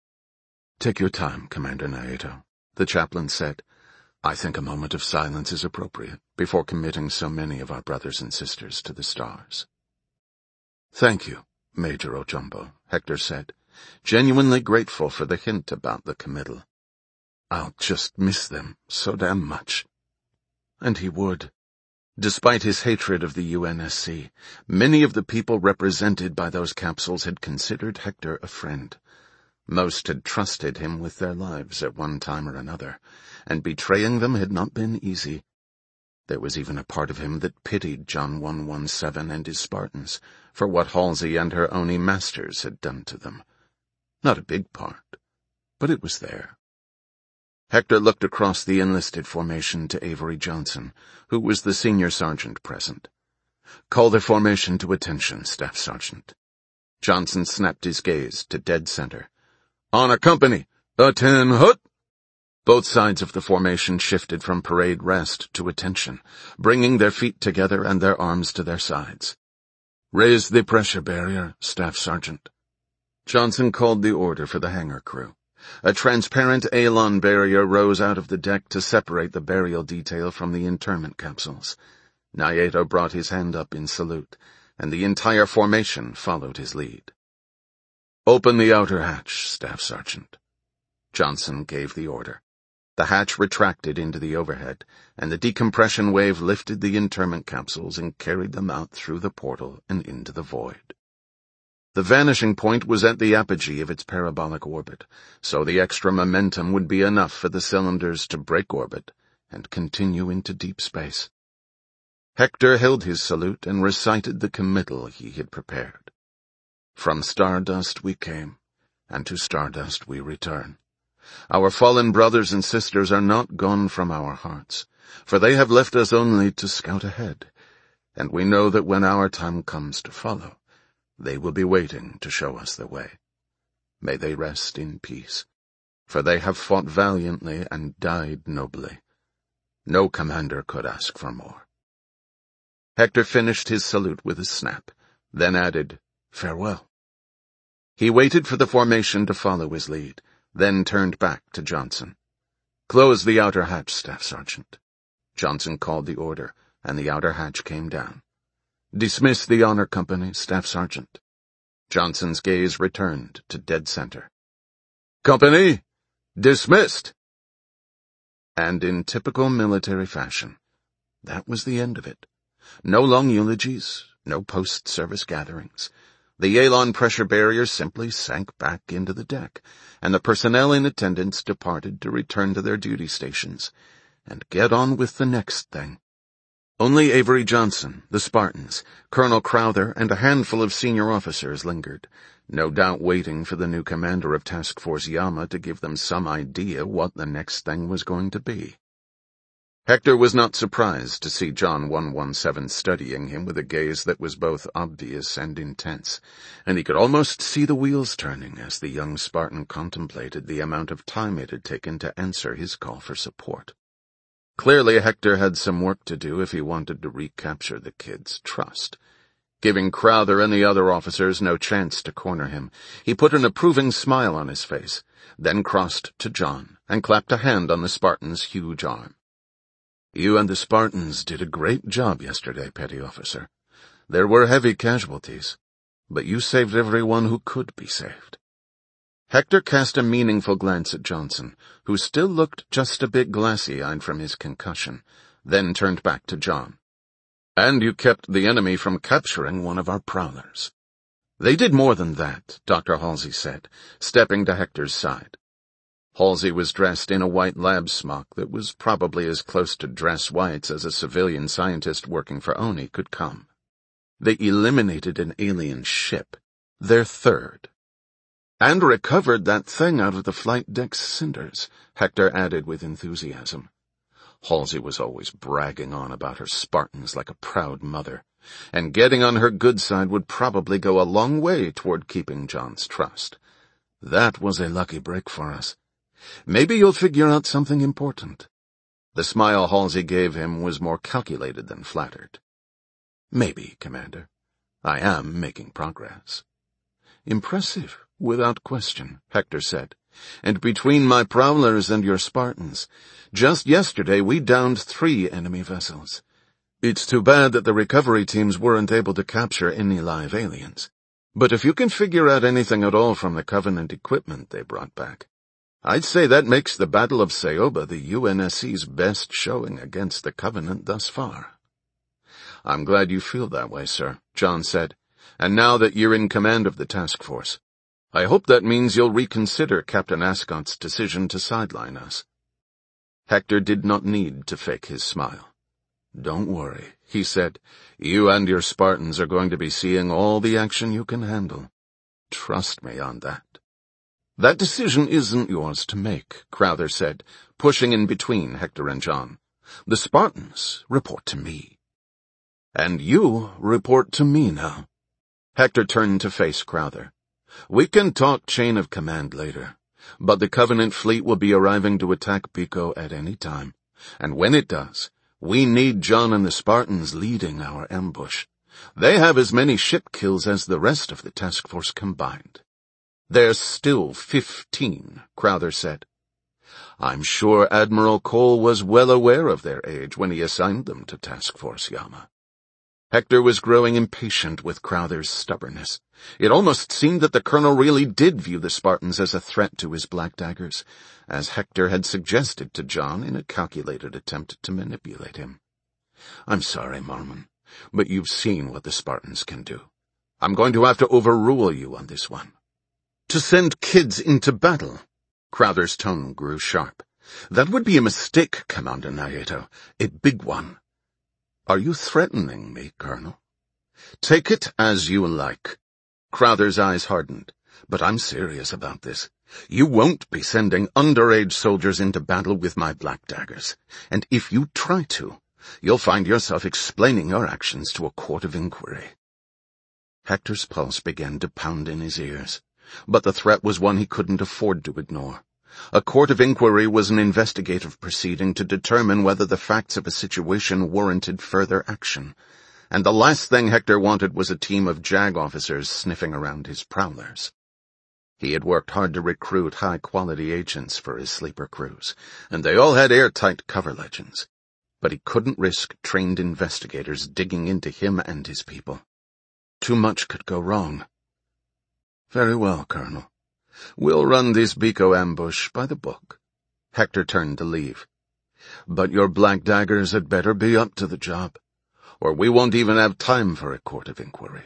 "Take your time, Commander Naeto," the chaplain said. "I think a moment of silence is appropriate before committing so many of our brothers and sisters to the stars." "Thank you, Major Ojumbo," Hector said, genuinely grateful for the hint about the committal. "I'll just miss them so damn much." And he would. Despite his hatred of the UNSC, many of the people represented by those capsules had considered Hector a friend. Most had trusted him with their lives at one time or another, and betraying them had not been easy. There was even a part of him that pitied John 117 and his Spartans for what Halsey and her ONI masters had done to them. Not a big part, but it was there. Hector looked across the enlisted formation to Avery Johnson, who was the senior sergeant present. "Call the formation to attention, Staff Sergeant." Johnson snapped his gaze to dead center. "On a company! Attend hut!" Both sides of the formation shifted from parade rest to attention, bringing their feet together and their arms to their sides. "Raise the pressure barrier, Staff Sergeant." Johnson called the order for the hangar crew. A transparent Alon barrier rose out of the deck to separate the burial detail from the interment capsules. Naeto brought his hand up in salute, and the entire formation followed his lead. "Open the outer hatch, Staff Sergeant." Johnson gave the order. The hatch retracted into the overhead, and the decompression wave lifted the interment capsules and carried them out through the portal and into the void. The vanishing point was at the apogee of its parabolic orbit, so the extra momentum would be enough for the cylinders to break orbit and continue into deep space. Hector held his salute and recited the committal he had prepared. "From stardust we came, and to stardust we return. Our fallen brothers and sisters are not gone from our hearts, for they have left us only to scout ahead, and we know that when our time comes to follow, they will be waiting to show us the way. May they rest in peace, for they have fought valiantly and died nobly. No commander could ask for more." Hector finished his salute with a snap, then added, "Farewell." He waited for the formation to follow his lead, then turned back to Johnson. "Close the outer hatch, Staff Sergeant." Johnson called the order, and the outer hatch came down. "Dismiss the honor company, Staff Sergeant." Johnson's gaze returned to dead center. "Company, dismissed!" And in typical military fashion, that was the end of it. No long eulogies, no post-service gatherings. The Alon pressure barrier simply sank back into the deck, and the personnel in attendance departed to return to their duty stations and get on with the next thing. Only Avery Johnson, the Spartans, Colonel Crowther, and a handful of senior officers lingered, no doubt waiting for the new commander of Task Force Yama to give them some idea what the next thing was going to be. Hector was not surprised to see John 117 studying him with a gaze that was both obvious and intense, and he could almost see the wheels turning as the young Spartan contemplated the amount of time it had taken to answer his call for support. Clearly, Hector had some work to do if he wanted to recapture the kid's trust. Giving Crowther and the other officers no chance to corner him, he put an approving smile on his face, then crossed to John and clapped a hand on the Spartan's huge arm. You and the Spartans did a great job yesterday, Petty Officer. There were heavy casualties, but you saved everyone who could be saved. Hector cast a meaningful glance at Johnson, who still looked just a bit glassy-eyed from his concussion, then turned back to John. And you kept the enemy from capturing one of our prowlers. They did more than that, Dr. Halsey said, stepping to Hector's side. Halsey was dressed in a white lab smock that was probably as close to dress whites as a civilian scientist working for ONI could come. They eliminated an alien ship, their third. And recovered that thing out of the flight deck's cinders, Hector added with enthusiasm. Halsey was always bragging on about her Spartans like a proud mother, and getting on her good side would probably go a long way toward keeping John's trust. That was a lucky break for us. Maybe you'll figure out something important. The smile Halsey gave him was more calculated than flattered. Maybe, Commander. I am making progress. Impressive, without question, Hector said. And between my prowlers and your Spartans, just yesterday we downed 3 enemy vessels. It's too bad that the recovery teams weren't able to capture any live aliens. But if you can figure out anything at all from the Covenant equipment they brought back, I'd say that makes the Battle of Saoba the UNSC's best showing against the Covenant thus far. I'm glad you feel that way, sir, John said. And now that you're in command of the task force, I hope that means you'll reconsider Captain Ascot's decision to sideline us. Hector did not need to fake his smile. Don't worry, he said. You and your Spartans are going to be seeing all the action you can handle. Trust me on that. That decision isn't yours to make, Crowther said, pushing in between Hector and John. The Spartans report to me. And you report to me now. Hector turned to face Crowther. We can talk chain of command later, but the Covenant fleet will be arriving to attack Pico at any time, and when it does, we need John and the Spartans leading our ambush. They have as many ship kills as the rest of the task force combined. There's still 15, Crowther said. I'm sure Admiral Cole was well aware of their age when he assigned them to Task Force Yama. Hector was growing impatient with Crowther's stubbornness. It almost seemed that the colonel really did view the Spartans as a threat to his Black Daggers, as Hector had suggested to John in a calculated attempt to manipulate him. I'm sorry, Marmon, but you've seen what the Spartans can do. I'm going to have to overrule you on this one. To send kids into battle? Crowther's tone grew sharp. That would be a mistake, Commander Naito, a big one. Are you threatening me, Colonel? Take it as you like. Crowther's eyes hardened. But I'm serious about this. You won't be sending underage soldiers into battle with my Black Daggers. And if you try to, you'll find yourself explaining your actions to a court of inquiry. Hector's pulse began to pound in his ears. But the threat was one he couldn't afford to ignore. A court of inquiry was an investigative proceeding to determine whether the facts of a situation warranted further action, and the last thing Hector wanted was a team of JAG officers sniffing around his prowlers. He had worked hard to recruit high-quality agents for his sleeper crews, and they all had airtight cover legends. But he couldn't risk trained investigators digging into him and his people. Too much could go wrong. Very well, Colonel. We'll run this Pico ambush by the book. Hector turned to leave. But your Black Daggers had better be up to the job, or we won't even have time for a court of inquiry.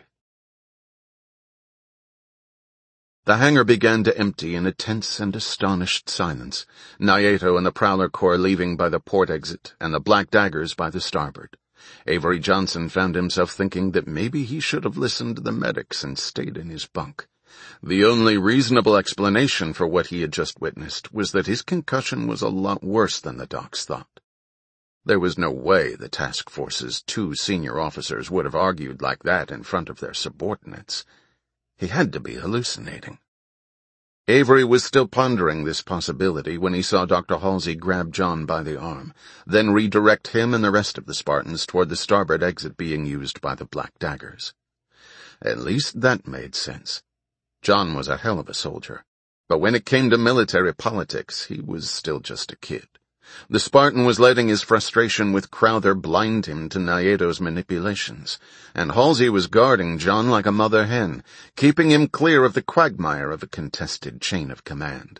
The hangar began to empty in a tense and astonished silence, Naito and the Prowler Corps leaving by the port exit and the Black Daggers by the starboard. Avery Johnson found himself thinking that maybe he should have listened to the medics and stayed in his bunk. The only reasonable explanation for what he had just witnessed was that his concussion was a lot worse than the docs thought. There was no way the task force's 2 senior officers would have argued like that in front of their subordinates. He had to be hallucinating. Avery was still pondering this possibility when he saw Dr. Halsey grab John by the arm, then redirect him and the rest of the Spartans toward the starboard exit being used by the Black Daggers. At least that made sense. John was a hell of a soldier, but when it came to military politics, he was still just a kid, The Spartan was letting his frustration with Crowther blind him to Nieto's manipulations, and Halsey was guarding John like a mother hen, keeping him clear of the quagmire of a contested chain of command.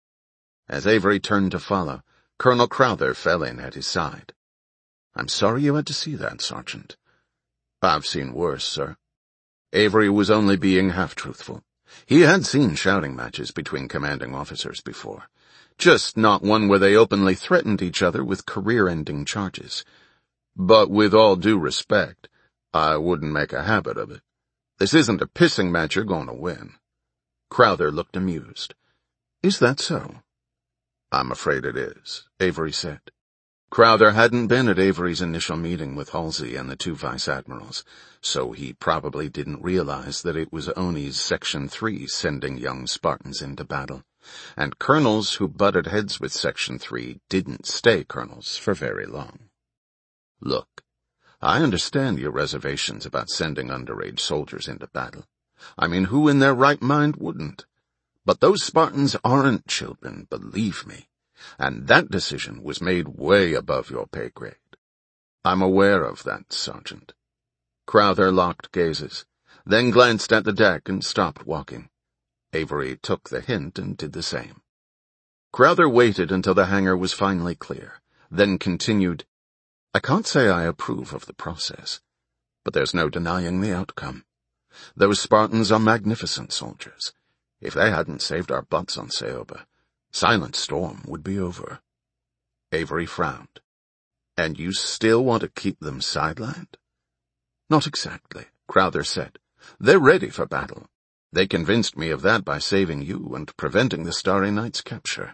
As Avery turned to follow, Colonel Crowther fell in at his side. "I'm sorry you had to see that, Sergeant." "I've seen worse, sir." Avery was only being half-truthful. He had seen shouting matches between commanding officers before, just not one where they openly threatened each other with career-ending charges. "But with all due respect, I wouldn't make a habit of it. This isn't a pissing match you're going to win." Crowther looked amused. "Is that so?" "I'm afraid it is," Avery said. Crowther hadn't been at Avery's initial meeting with Halsey and the two vice-admirals, so he probably didn't realize that it was Oni's Section 3 sending young Spartans into battle, and colonels who butted heads with Section 3 didn't stay colonels for very long. "Look, I understand your reservations about sending underage soldiers into battle. I mean, who in their right mind wouldn't? But those Spartans aren't children, believe me. And that decision was made way above your pay grade. I'm aware of that, Sergeant." Crowther locked gazes, then glanced at the deck and stopped walking. Avery took the hint and did the same. Crowther waited until the hangar was finally clear, then continued, "I can't say I approve of the process, but there's no denying the outcome. Those Spartans are magnificent soldiers. If they hadn't saved our butts on Seoba, Silent Storm would be over." Avery frowned. "And you still want to keep them sidelined?" "Not exactly," Crowther said. "They're ready for battle. They convinced me of that by saving you and preventing the Starry Night's capture."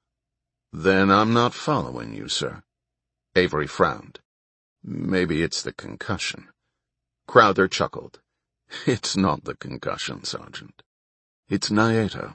"Then I'm not following you, sir." Avery frowned. "Maybe it's the concussion." Crowther chuckled. "It's not the concussion, Sergeant. It's Nieto."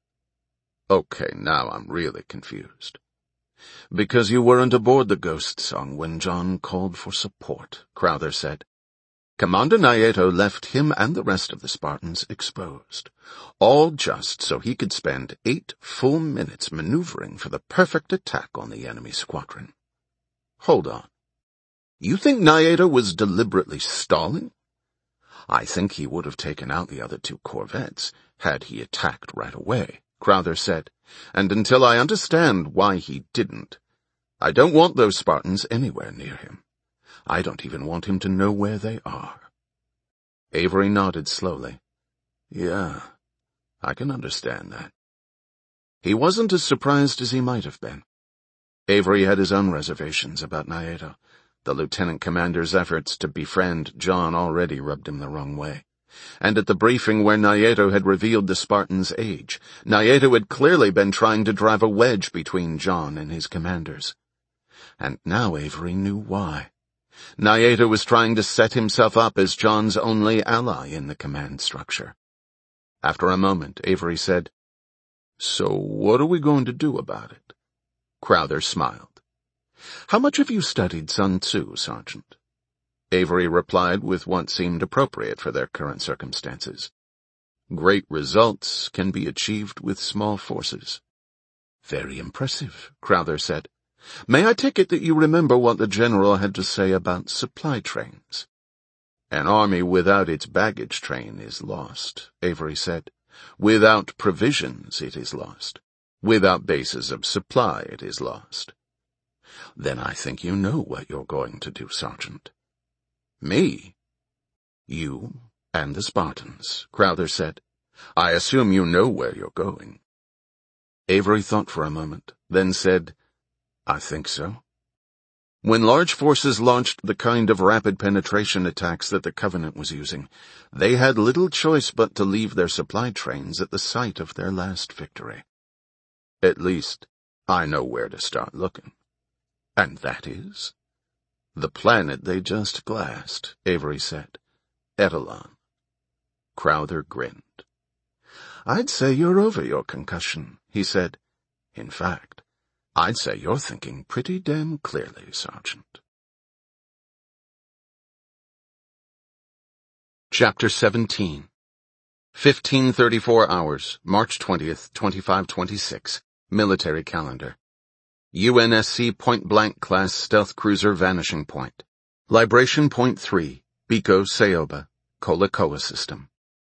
"Okay, now I'm really confused." "Because you weren't aboard the Ghost Song when John called for support," Crowther said. "Commander Nieto left him and the rest of the Spartans exposed, all just so he could spend 8 full minutes maneuvering for the perfect attack on the enemy squadron." "Hold on. You think Nieto was deliberately stalling?" "I think he would have taken out the other 2 corvettes had he attacked right away," Crowther said, "and until I understand why he didn't, I don't want those Spartans anywhere near him. I don't even want him to know where they are." Avery nodded slowly. "Yeah, I can understand that." He wasn't as surprised as he might have been. Avery had his own reservations about Nieto. The lieutenant commander's efforts to befriend John already rubbed him the wrong way. And at the briefing where Nieto had revealed the Spartan's age, Nieto had clearly been trying to drive a wedge between John and his commanders. And now Avery knew why. Nieto was trying to set himself up as John's only ally in the command structure. After a moment, Avery said, "So what are we going to do about it?" Crowther smiled. "How much have you studied Sun Tzu, Sergeant?" Avery replied with what seemed appropriate for their current circumstances. "Great results can be achieved with small forces." "Very impressive," Crowther said. "May I take it that you remember what the general had to say about supply trains?" "An army without its baggage train is lost," Avery said. "Without provisions it is lost. Without bases of supply it is lost." "Then I think you know what you're going to do, Sergeant." "Me?" "You and the Spartans," Crowther said. "I assume you know where you're going." Avery thought for a moment, then said, "I think so." When large forces launched the kind of rapid penetration attacks that the Covenant was using, they had little choice but to leave their supply trains at the site of their last victory. "At least, I know where to start looking." "And that is?" "The planet they just glassed," Avery said. "Etalon." Crowther grinned. "I'd say you're over your concussion," he said. "In fact, I'd say you're thinking pretty damn clearly, Sergeant." Chapter 17 15:34 hours, March 20th, 2526, Military Calendar. UNSC Point-Blank class stealth cruiser vanishing point. Libration Point 3, Biko Sayoba, Kolakoa system.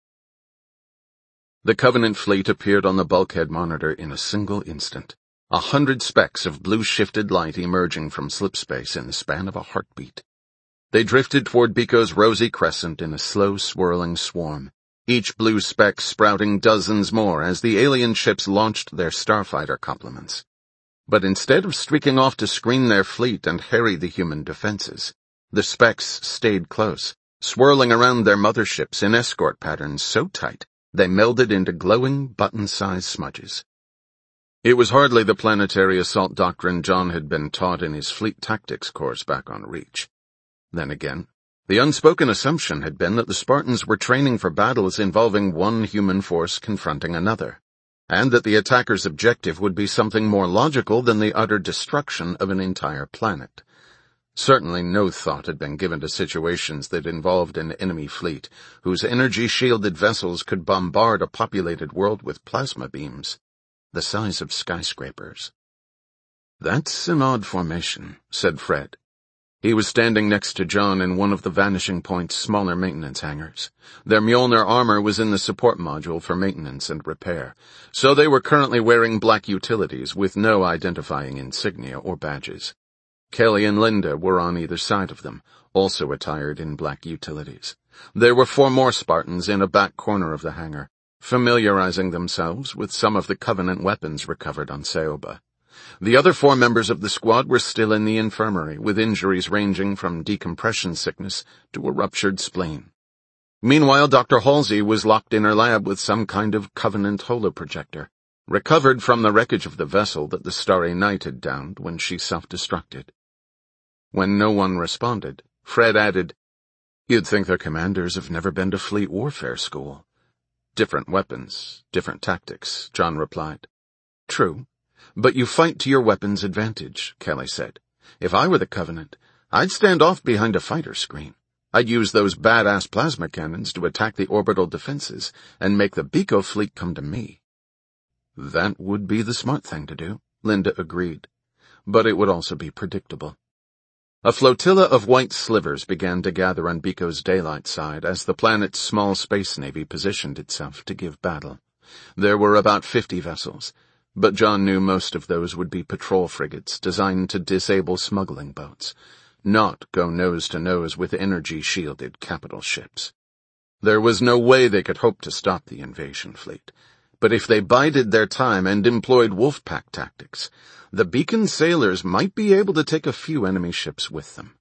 The Covenant fleet appeared on the bulkhead monitor in a single instant. 100 specks of blue-shifted light emerging from slipspace in the span of a heartbeat. They drifted toward Biko's rosy crescent in a slow, swirling swarm, each blue speck sprouting dozens more as the alien ships launched their starfighter complements. But instead of streaking off to screen their fleet and harry the human defenses, the specks stayed close, swirling around their motherships in escort patterns so tight they melded into glowing, button-sized smudges. It was hardly the planetary assault doctrine John had been taught in his fleet tactics course back on Reach. Then again, the unspoken assumption had been that the Spartans were training for battles involving one human force confronting another, and that the attacker's objective would be something more logical than the utter destruction of an entire planet. Certainly no thought had been given to situations that involved an enemy fleet, whose energy-shielded vessels could bombard a populated world with plasma beams, the size of skyscrapers. "That's an odd formation," said Fred. He was standing next to John in one of the Vanishing Point's smaller maintenance hangars. Their Mjolnir armor was in the support module for maintenance and repair, so they were currently wearing black utilities with no identifying insignia or badges. Kelly and Linda were on either side of them, also attired in black utilities. There were 4 more Spartans in a back corner of the hangar, familiarizing themselves with some of the Covenant weapons recovered on Sayoba. The other 4 members of the squad were still in the infirmary, with injuries ranging from decompression sickness to a ruptured spleen. Meanwhile, Dr. Halsey was locked in her lab with some kind of Covenant holoprojector, recovered from the wreckage of the vessel that the Starry Night had downed when she self-destructed. When no one responded, Fred added, "You'd think their commanders have never been to fleet warfare school." "Different weapons, different tactics," John replied. "True, but you fight to your weapon's advantage," Kelly said. "If I were the Covenant, I'd stand off behind a fighter screen. I'd use those badass plasma cannons to attack the orbital defenses and make the Biko fleet come to me." "That would be the smart thing to do," Linda agreed. "But it would also be predictable." A flotilla of white slivers began to gather on Biko's daylight side as the planet's small space navy positioned itself to give battle. There were about 50 vessels, but John knew most of those would be patrol frigates designed to disable smuggling boats, not go nose-to-nose with energy-shielded capital ships. There was no way they could hope to stop the invasion fleet, but if they bided their time and employed wolf-pack tactics, the Beacon sailors might be able to take a few enemy ships with them.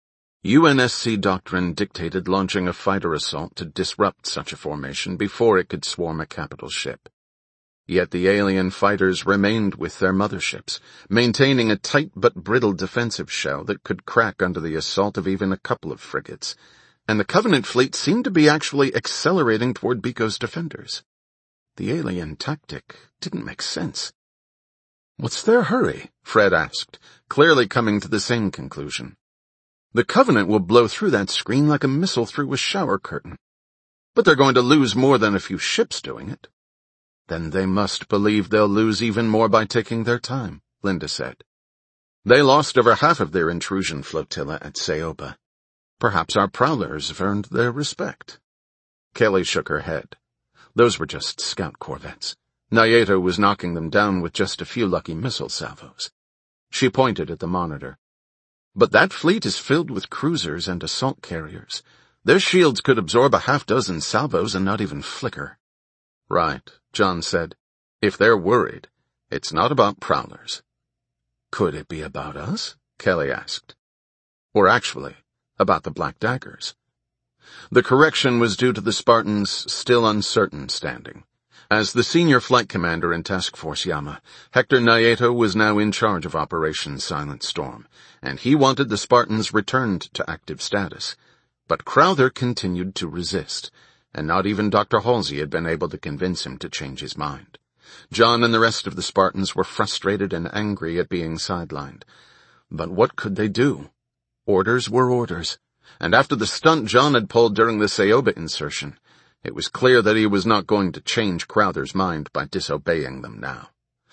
UNSC doctrine dictated launching a fighter assault to disrupt such a formation before it could swarm a capital ship. Yet the alien fighters remained with their motherships, maintaining a tight but brittle defensive shell that could crack under the assault of even a couple of frigates, and the Covenant fleet seemed to be actually accelerating toward Biko's defenders. The alien tactic didn't make sense. "What's their hurry?" Fred asked, clearly coming to the same conclusion. "The Covenant will blow through that screen like a missile through a shower curtain. But they're going to lose more than a few ships doing it." "Then they must believe they'll lose even more by taking their time," Linda said. "They lost over half of their intrusion flotilla at Sayoba. Perhaps our prowlers have earned their respect." Kelly shook her head. "Those were just scout corvettes. Nayeto was knocking them down with just a few lucky missile salvos." She pointed at the monitor. "But that fleet is filled with cruisers and assault carriers. Their shields could absorb a half-dozen salvos and not even flicker." "Right," John said. "If they're worried, it's not about prowlers." "Could it be about us?" Kelly asked. "Or actually, about the Black Daggers." The correction was due to the Spartans' still uncertain standing. As the senior flight commander in Task Force Yama, Hector Nayeto was now in charge of Operation Silent Storm, and he wanted the Spartans returned to active status. But Crowther continued to resist, and not even Dr. Halsey had been able to convince him to change his mind. John and the rest of the Spartans were frustrated and angry at being sidelined. But what could they do? Orders were orders, and after the stunt John had pulled during the Sayoba insertion, it was clear that he was not going to change Crowther's mind by disobeying them now.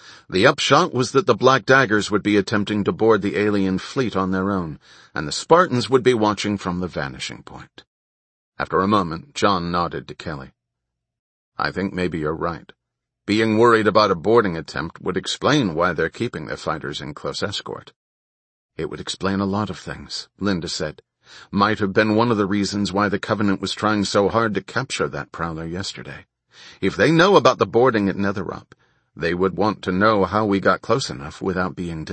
The upshot was that the Black Daggers would be attempting to board the alien fleet on their own, and the Spartans would be watching from the vanishing point. After a moment, John nodded to Kelly. I think maybe you're right. Being worried about a boarding attempt would explain why they're keeping their fighters in close escort. It would explain a lot of things, Linda said. Might have been one of the reasons why the Covenant was trying so hard to capture that prowler yesterday. If they know about the boarding at Netherop, they would want to know how we got close enough without being detected.